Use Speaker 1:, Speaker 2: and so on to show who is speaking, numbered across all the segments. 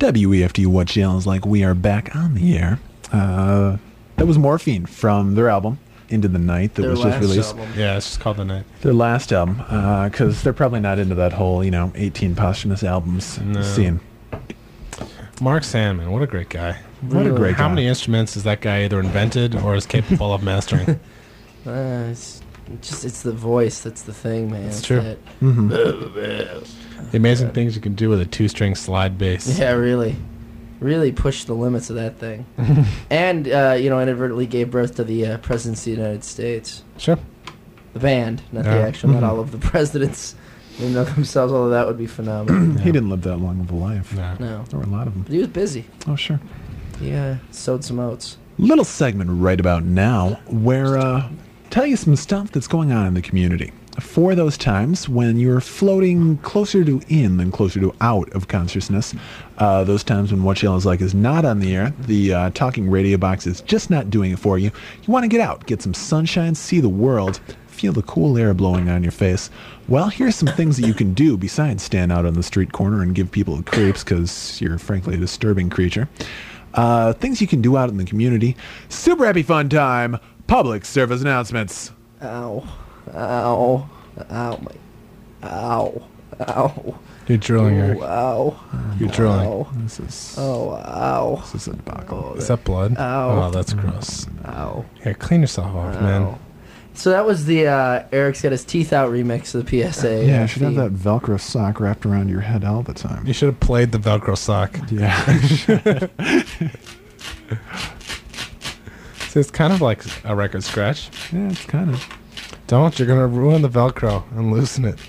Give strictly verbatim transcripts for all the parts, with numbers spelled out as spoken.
Speaker 1: W E F T What Yells Like. We are back on the air. Uh, that was Morphine from their album Into the Night that
Speaker 2: their
Speaker 1: was just released.
Speaker 2: Album.
Speaker 3: Yeah, it's just called The Night.
Speaker 1: Their last album, because uh, they're probably not into that whole, you know, eighteen posthumous albums
Speaker 3: No.
Speaker 1: scene.
Speaker 3: Mark Sandman, what a great guy.
Speaker 1: What a great
Speaker 3: How
Speaker 1: guy.
Speaker 3: many instruments has that guy either invented or is capable of mastering?
Speaker 2: Uh, it's just it's the voice that's the thing, man.
Speaker 3: It's
Speaker 2: That's
Speaker 3: true.
Speaker 2: it.
Speaker 1: Mm-hmm.
Speaker 3: The amazing things you can do with a two-string slide bass.
Speaker 2: Yeah, really, really pushed the limits of that thing, and uh, you know, inadvertently gave birth to the uh, presidency of the United States.
Speaker 3: Sure.
Speaker 2: The band, not
Speaker 3: Yeah.
Speaker 2: the actual, not
Speaker 1: Mhm.
Speaker 2: all of the presidents in and of themselves. Although that would be phenomenal.
Speaker 1: He didn't live that long of a life.
Speaker 3: No.
Speaker 2: No,
Speaker 1: There were a lot of them.
Speaker 2: but he was busy.
Speaker 1: Oh, sure.
Speaker 2: He uh, sowed some oats.
Speaker 1: Little segment right about now where uh, tell you some stuff that's going on in the community. For those times when you're floating closer to in than closer to out of consciousness, uh, those times when What Yells Like is not on the air, the uh, talking radio box is just not doing it for you. You want to get out, get some sunshine, see the world, feel the cool air blowing on your face. Well, here's some things that you can do besides stand out on the street corner and give people the creeps because you're frankly a disturbing creature. Uh, things you can do out in the community. Super happy fun time. Public service announcements.
Speaker 2: Ow, ow, ow, my, ow, ow.
Speaker 3: You're drilling, Eric.
Speaker 2: Ooh, ow.
Speaker 3: You're drilling.
Speaker 2: Ow.
Speaker 1: This is
Speaker 2: Oh, ow.
Speaker 1: this is a debacle.
Speaker 3: Is that blood?
Speaker 2: Ow.
Speaker 3: Oh, that's gross.
Speaker 2: Ow.
Speaker 3: Here, clean yourself off, man.
Speaker 2: Ow. So that was the uh, Eric's Got His Teeth Out remix of the P S A.
Speaker 1: Yeah, I should have
Speaker 2: theme.
Speaker 1: that Velcro sock wrapped around your head all the time.
Speaker 3: You should have played the Velcro sock.
Speaker 1: Yeah.
Speaker 3: See, it's kind of like a record scratch.
Speaker 1: Yeah, it's kind of.
Speaker 3: Don't. You're going to ruin the Velcro and loosen it.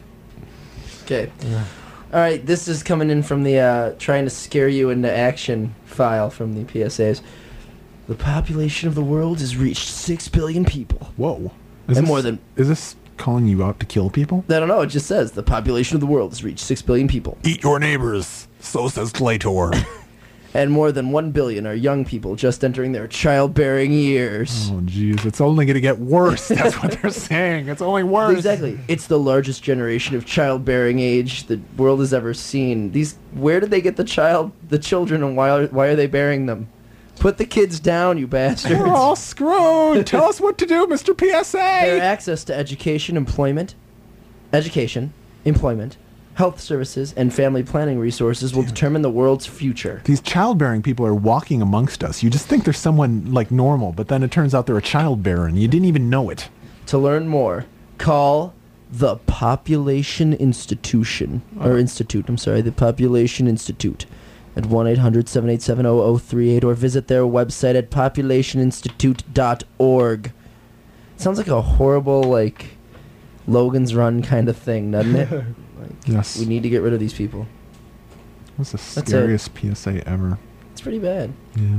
Speaker 2: Okay. All right, this is coming in from the uh, trying to scare you into action file from the P S As. The population of the world has reached six billion people.
Speaker 1: Whoa. Is
Speaker 2: And
Speaker 1: this,
Speaker 2: more than-
Speaker 1: Is this calling you out to kill people?
Speaker 2: I don't know, it just says the population of the world has reached six billion people.
Speaker 1: Eat your neighbors. So says Claytor.
Speaker 2: And more than one billion are young people just entering their childbearing years.
Speaker 1: Oh, jeez. It's only going to get worse. That's what they're saying. It's only worse.
Speaker 2: Exactly. It's the largest generation of childbearing age the world has ever seen. These, where did they get the child, the children, and why are, why are they bearing them? Put the kids down, you bastards.
Speaker 1: We're all screwed. Tell us what to do, Mister P S
Speaker 2: Their
Speaker 1: A.
Speaker 2: access to education, employment, education, employment, health services, and family planning resources will determine the world's future.
Speaker 1: These childbearing people are walking amongst us. You just think they're someone like normal, but then it turns out they're a childbearer and you didn't even know it.
Speaker 2: To learn more, call the Population Institution, or Institute, I'm sorry, the Population Institute at one eight hundred seven eight seven zero zero three eight or visit their website at population institute dot org. Sounds like a horrible, like, Logan's Run kind of thing, doesn't it? Like,
Speaker 1: Yes.
Speaker 2: we need to get rid of these people.
Speaker 1: What's the
Speaker 2: That's
Speaker 1: scariest P S A ever?
Speaker 2: It's pretty bad.
Speaker 1: Yeah.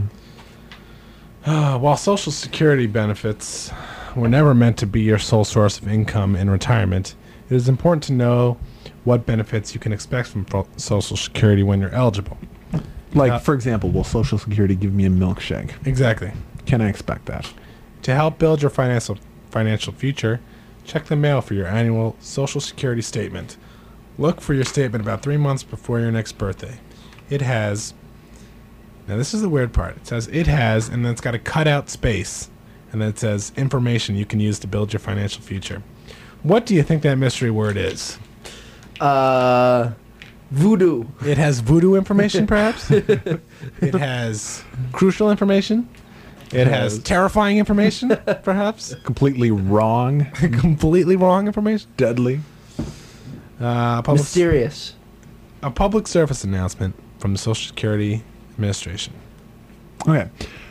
Speaker 3: Uh, while Social Security benefits were never meant to be your sole source of income in retirement, it is important to know what benefits you can expect from fo- Social Security when you're eligible.
Speaker 1: Like,
Speaker 3: Uh,
Speaker 1: for example, will Social Security give me a milkshake?
Speaker 3: Exactly.
Speaker 1: Can I expect that?
Speaker 3: To help build your financial financial future, check the mail for your annual Social Security statement. Look for your statement about three months before your next birthday. It has... Now, this is the weird part. It says it has, and then it's got a cutout space. And then it says information you can use to build your financial future. What do you think that mystery word is?
Speaker 2: Uh, voodoo.
Speaker 3: It has voodoo information, perhaps? It has crucial information? It has terrifying information, perhaps?
Speaker 1: Completely wrong.
Speaker 3: Completely wrong information?
Speaker 1: Deadly.
Speaker 3: Uh, a, public,
Speaker 2: Mysterious.
Speaker 3: a public service announcement from the Social Security Administration.
Speaker 1: Okay.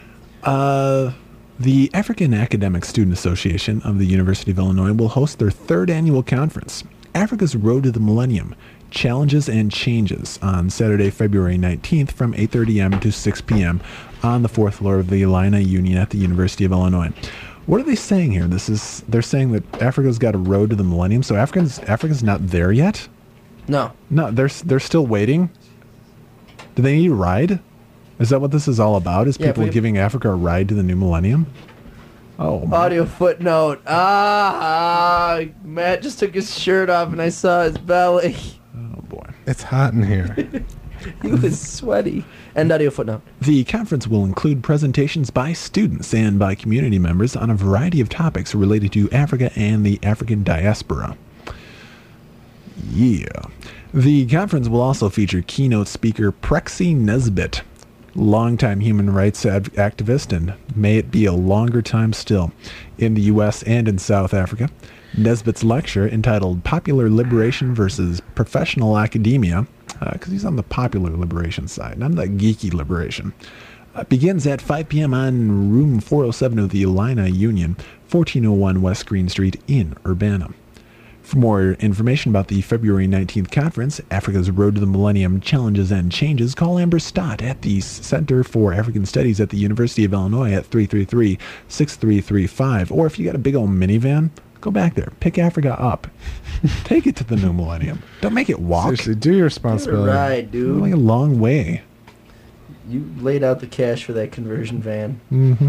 Speaker 1: Uh, the African Academic Student Association of the University of Illinois will host their third annual conference, Africa's Road to the Millennium, Challenges and Changes, on Saturday, February nineteenth from eight thirty a.m. to six p.m. on the fourth floor of the Illini Union at the University of Illinois. What are they saying here? This is they're saying that Africa's got a road to the millennium, so Africa's Africa's not there yet?
Speaker 2: No.
Speaker 1: No, they're they're still waiting. Do they need a ride? Is that what this is all about? Is
Speaker 2: Yeah,
Speaker 1: people
Speaker 2: we-
Speaker 1: giving Africa a ride to the new millennium? Oh, my.
Speaker 2: Audio footnote. Ah, ah, Matt just took his shirt off and I saw his belly.
Speaker 1: Oh boy.
Speaker 3: It's hot in here.
Speaker 2: He was sweaty. End audio footnote.
Speaker 1: The conference will include presentations by students and by community members on a variety of topics related to Africa and the African diaspora. Yeah. The conference will also feature keynote speaker Prexy Nesbitt, longtime human rights ad- activist, and may it be a longer time still, in the U S and in South Africa. Nesbitt's lecture, entitled Popular Liberation versus Professional Academia, because uh, he's on the popular liberation side, not the geeky liberation, uh, begins at five p.m. on room four oh seven of the Illini Union, fourteen oh one West Green Street in Urbana. For more information about the February nineteenth conference, Africa's Road to the Millennium Challenges and Changes, call Amber Stott at the Center for African Studies at the University of Illinois at three three three, six three three five. Or if you got a big old minivan, go back there. Pick Africa up. Take it to the new millennium. Don't make it walk.
Speaker 3: Seriously, do your responsibility.
Speaker 2: Right, dude.
Speaker 1: Like a long way.
Speaker 2: You laid out the cash for that conversion van.
Speaker 1: Mm-hmm.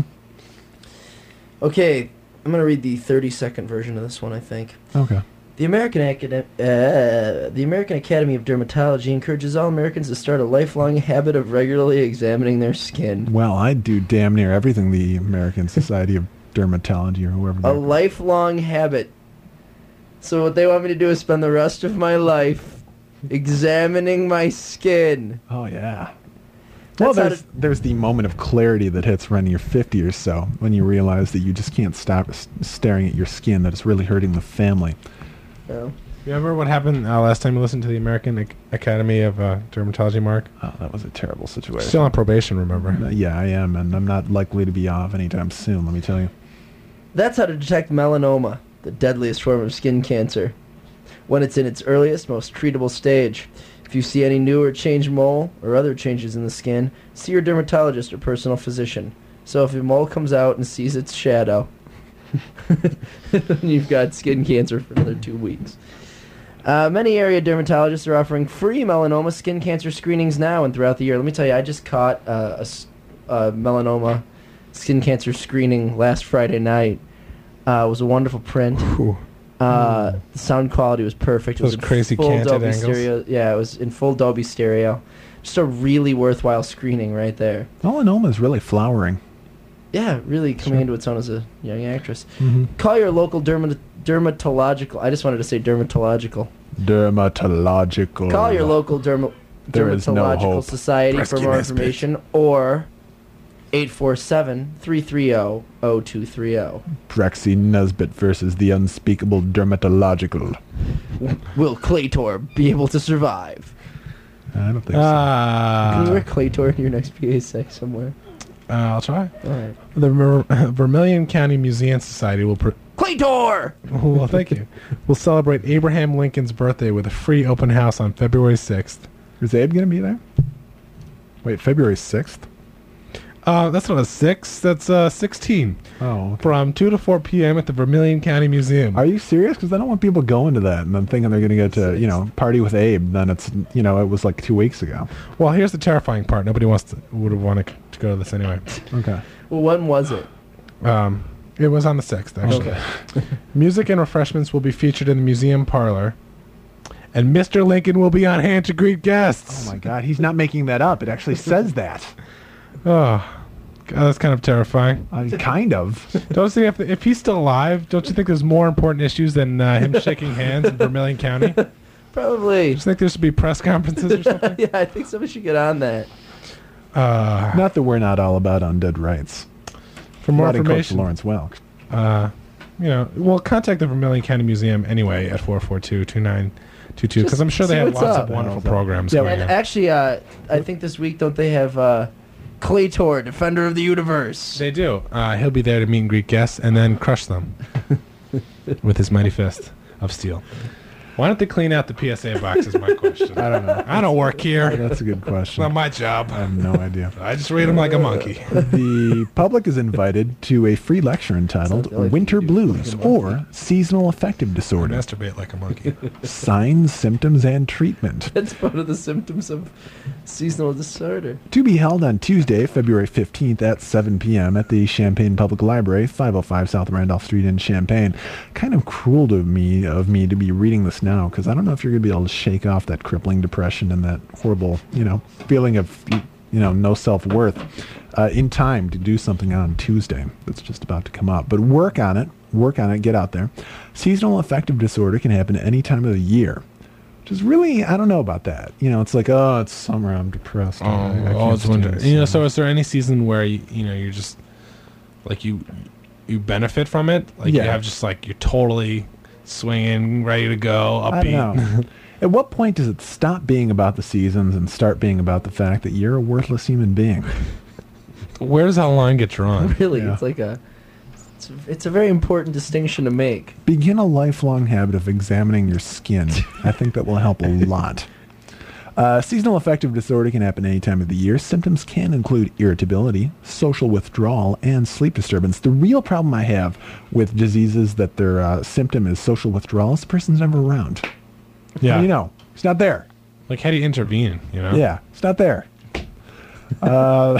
Speaker 2: Okay, I'm going to read the thirty-second version of this one, I think.
Speaker 1: Okay.
Speaker 2: The American Academ- uh, the American Academy of Dermatology encourages all Americans to start a lifelong habit of regularly examining their skin.
Speaker 1: Well, I do damn near everything the American Society of Dermatology or whoever.
Speaker 2: A
Speaker 1: they're-
Speaker 2: lifelong habit. So what they want me to do is spend the rest of my life examining my skin.
Speaker 1: Oh, yeah.
Speaker 2: That's
Speaker 1: well,
Speaker 2: how
Speaker 1: there's,
Speaker 2: to-
Speaker 1: there's the moment of clarity that hits when you're fifty or so, when you realize that you just can't stop s- staring at your skin, that it's really hurting the family.
Speaker 2: Oh.
Speaker 3: Remember what happened uh, last time you listened to the American Ac- Academy of uh, Dermatology, Mark?
Speaker 1: Oh, that was a terrible situation.
Speaker 3: Still on probation, remember?
Speaker 1: Uh, yeah, I am, and I'm not likely to be off anytime soon, let me tell you.
Speaker 2: That's how to detect melanoma, the deadliest form of skin cancer, when it's in its earliest, most treatable stage. If you see any new or changed mole or other changes in the skin, see your dermatologist or personal physician. So if your mole comes out and sees its shadow, you've got skin cancer for another two weeks. Uh, many area dermatologists are offering free melanoma skin cancer screenings now and throughout the year. Let me tell you, I just caught uh, a, s- a melanoma skin cancer screening last Friday night. Uh, it was a wonderful print.
Speaker 3: Whew.
Speaker 2: Uh, the sound quality was perfect. It
Speaker 3: Those
Speaker 2: was in
Speaker 3: crazy
Speaker 2: full
Speaker 3: canted
Speaker 2: Dolby
Speaker 3: angles.
Speaker 2: stereo. Yeah, it was in full Dolby stereo. Just a really worthwhile screening right there.
Speaker 1: Melanoma is really flowering.
Speaker 2: Yeah, really coming
Speaker 1: Sure.
Speaker 2: into its own as a young actress.
Speaker 1: Mm-hmm.
Speaker 2: Call your local derma- dermatological. I just wanted to say dermatological.
Speaker 1: Dermatological.
Speaker 2: Call your local derma-
Speaker 1: There is no
Speaker 2: dermatological
Speaker 1: hope.
Speaker 2: society for
Speaker 1: Rescue
Speaker 2: more
Speaker 1: Nesbitt.
Speaker 2: information, or eight four seven, three three zero, zero two three zero.
Speaker 1: Prexy Nesbitt versus the unspeakable dermatological.
Speaker 2: Will Claytor be able to survive?
Speaker 1: I don't think
Speaker 2: Can you wear
Speaker 3: Uh,
Speaker 2: Claytor in your next P A C somewhere?
Speaker 3: uh, I'll try.
Speaker 2: All right.
Speaker 3: The Ver- Vermilion County Museum Society will... Pr-
Speaker 2: Claytor!
Speaker 3: well, thank you. Will celebrate Abraham Lincoln's birthday with a free open house on February sixth.
Speaker 1: so. Is Abe going to be there? Wait, February sixth?
Speaker 3: Uh, that's not a six. That's uh, sixteen.
Speaker 1: Oh. Okay.
Speaker 3: From two to four p.m. at the Vermilion County Museum.
Speaker 1: Are you serious? Because I don't want people going to that and then thinking they're going to get to, you know, party with Abe. Then it's, you know, it was like two weeks ago.
Speaker 3: Well, here's the terrifying part. Nobody wants to would have wanted to go to this anyway.
Speaker 1: Okay.
Speaker 2: Well, when was it?
Speaker 3: Um, it was on the sixth, actually.
Speaker 2: Okay.
Speaker 3: Music and refreshments will be featured in the museum parlor, and Mister Lincoln will be on hand to greet guests.
Speaker 1: Oh, my God. He's not making that up. It actually says that.
Speaker 3: Oh, God, that's kind of terrifying.
Speaker 1: I mean, kind of.
Speaker 3: Don't you think if, if he's still alive, don't you think there's more important issues than uh, him shaking hands in Vermilion County? Do
Speaker 2: Probably.
Speaker 3: you think there should be press conferences or something?
Speaker 2: Yeah, I think somebody should get on that.
Speaker 3: Uh,
Speaker 1: Not that we're not all about undead rights.
Speaker 3: for more
Speaker 1: Not in Coach
Speaker 3: information,
Speaker 1: Lawrence Welk.
Speaker 3: uh, you know, well, contact the Vermilion County Museum anyway at four four two, two nine two two because
Speaker 2: Just
Speaker 3: I'm sure they
Speaker 2: see
Speaker 3: have
Speaker 2: what's
Speaker 3: lots
Speaker 2: up.
Speaker 3: of wonderful
Speaker 1: Yeah,
Speaker 3: programs
Speaker 1: yeah,
Speaker 3: going
Speaker 2: And
Speaker 3: on.
Speaker 2: actually, uh, I think this week, don't they have uh, Claytor, Defender of the Universe?
Speaker 3: They do. Uh, he'll be there to meet and greet guests and then crush them with his mighty fist of steel. Why don't they clean out the P S A box is my question.
Speaker 1: I don't know.
Speaker 3: I don't work here.
Speaker 1: That's a good
Speaker 3: It's
Speaker 1: question.
Speaker 3: not my job.
Speaker 1: I have no idea.
Speaker 3: I just read them like a monkey.
Speaker 1: The public is invited to a free lecture entitled
Speaker 2: Sounds like
Speaker 1: Winter
Speaker 2: you do
Speaker 1: Blues
Speaker 2: like a
Speaker 1: or Seasonal Affective
Speaker 3: Or
Speaker 1: Disorder.
Speaker 3: masturbate like a monkey.
Speaker 1: Signs, Symptoms, and Treatment.
Speaker 2: That's one of the symptoms of seasonal disorder.
Speaker 1: To be held on Tuesday, February fifteenth at seven p.m. at the Champaign Public Library, five oh five South Randolph Street in Champaign. Kind of cruel to me of me to be reading this now, because I don't know if you're going to be able to shake off that crippling depression and that horrible, you know, feeling of, you know, no self-worth uh, in time to do something on Tuesday that's just about to come up. But work on it. Work on it. Get out there. Seasonal affective disorder can happen at any time of the year. Which is really, I don't know about that. You know, it's like, oh, it's summer, I'm depressed.
Speaker 3: Oh,
Speaker 1: I, I
Speaker 3: oh
Speaker 1: can't
Speaker 3: it's winter.
Speaker 1: stand
Speaker 3: You know,
Speaker 1: this.
Speaker 3: so is there any season where you, you know you're just like you you benefit from it? Like
Speaker 1: Yeah.
Speaker 3: you have just like you're totally swinging, ready to go,
Speaker 1: I
Speaker 3: upbeat.
Speaker 1: don't know. At what point does it stop being about the seasons and start being about the fact that you're a worthless human being?
Speaker 3: Where does that line get drawn?
Speaker 2: Really,
Speaker 1: Yeah.
Speaker 2: it's like a, it's, it's a very important distinction to make.
Speaker 1: Begin a lifelong habit of examining your skin. I think that will help a lot. Uh, seasonal affective disorder can happen any time of the year. Symptoms can include irritability, social withdrawal, and sleep disturbance. The real problem I have with diseases that their uh, symptom is social withdrawal is the person's never around.
Speaker 3: Yeah,
Speaker 1: How do you know? It's not there.
Speaker 3: like how do you intervene? You know?
Speaker 1: Yeah, it's not there. Uh,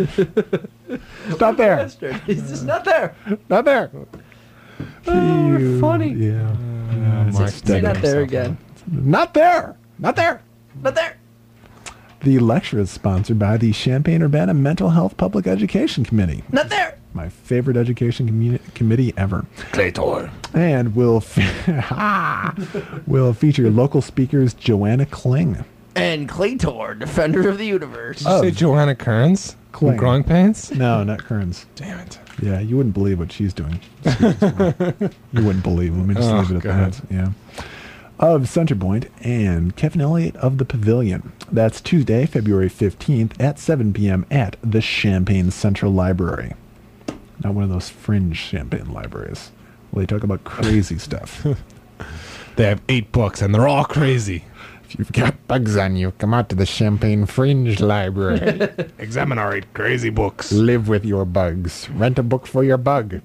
Speaker 1: it's not there.
Speaker 2: Bastard. He's just not there.
Speaker 1: Not there.
Speaker 2: Oh, we're funny.
Speaker 1: Yeah.
Speaker 3: Uh,
Speaker 1: It's
Speaker 3: Mark's
Speaker 1: just
Speaker 2: Say
Speaker 3: digging
Speaker 2: not there
Speaker 3: himself
Speaker 2: again.
Speaker 1: Not there. Not there.
Speaker 2: Not there.
Speaker 1: The lecture is sponsored by the Champaign-Urbana Mental Health Public Education Committee.
Speaker 2: Not there.
Speaker 1: My favorite education commu- committee ever.
Speaker 2: Claytor.
Speaker 1: And will fe- will feature local speakers Joanna Kling.
Speaker 2: And Claytor, defender of the universe.
Speaker 3: Did you say Joanna Kearns from
Speaker 1: Kling.
Speaker 3: Growing Pains?
Speaker 1: No, not Kearns.
Speaker 3: Damn it.
Speaker 1: Yeah, you wouldn't believe what she's doing. You wouldn't believe. Let me just
Speaker 3: Oh,
Speaker 1: leave it at
Speaker 3: God.
Speaker 1: that. Yeah. Of Centerpoint and Kevin Elliott of the Pavilion. That's Tuesday, February fifteenth at seven p.m. at the Champaign Central Library. Not one of those fringe Champaign libraries where they talk about crazy stuff.
Speaker 3: They have eight books and they're all crazy.
Speaker 1: If you've got bugs on you, come out to the Champaign Fringe Library.
Speaker 3: Examine our eight crazy books.
Speaker 1: Live with your bugs. Rent a book for your bug.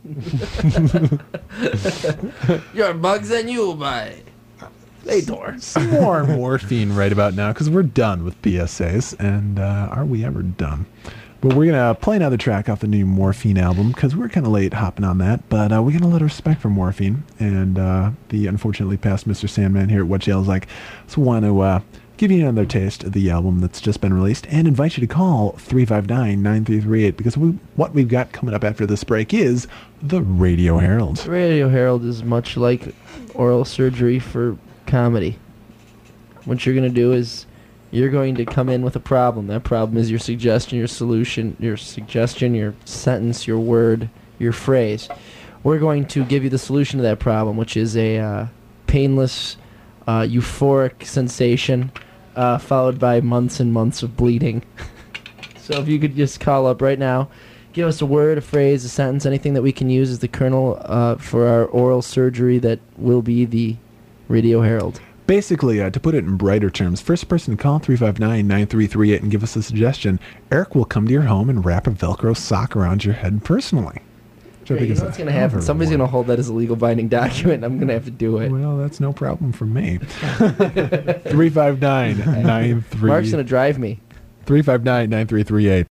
Speaker 2: Your bugs and you by Claytor.
Speaker 1: Some more morphine right about now because we're done with P S As, and uh, are we ever done? But we're going to play another track off the new Morphine album because we're kind of late hopping on that, but uh, we got a lot of respect for Morphine and uh, the unfortunately passed Mister Sandman here at What Jail's Like. So want to uh, give you another taste of the album that's just been released and invite you to call three five nine, nine three three eight because we, what we've got coming up after this break is the Radio Herald.
Speaker 2: Radio Herald is much like oral surgery for comedy. What you're going to do is you're going to come in with a problem. That problem is your suggestion, your solution, your suggestion, your sentence, your word, your phrase. We're going to give you the solution to that problem, which is a uh, painless, uh, euphoric sensation uh, followed by months and months of bleeding. So if you could just call up right now, give us a word, a phrase, a sentence, anything that we can use as the kernel uh, for our oral surgery that will be the Radio Herald.
Speaker 1: Basically, uh, to put it in brighter terms, first person to call three five nine, nine three three eight and give us a suggestion, Eric will come to your home and wrap a Velcro sock around your head personally. Which I
Speaker 2: Hey,
Speaker 1: think
Speaker 2: you
Speaker 1: is
Speaker 2: know what's
Speaker 1: a
Speaker 2: going to
Speaker 1: hell of
Speaker 2: happen?
Speaker 1: a
Speaker 2: Somebody's going to
Speaker 1: reward.
Speaker 2: hold that as a legal binding document, and I'm going to have to do it.
Speaker 1: Well, that's no problem for me. three five nine, nine three
Speaker 2: Mark's going to drive me.
Speaker 1: three five nine, nine three three eight.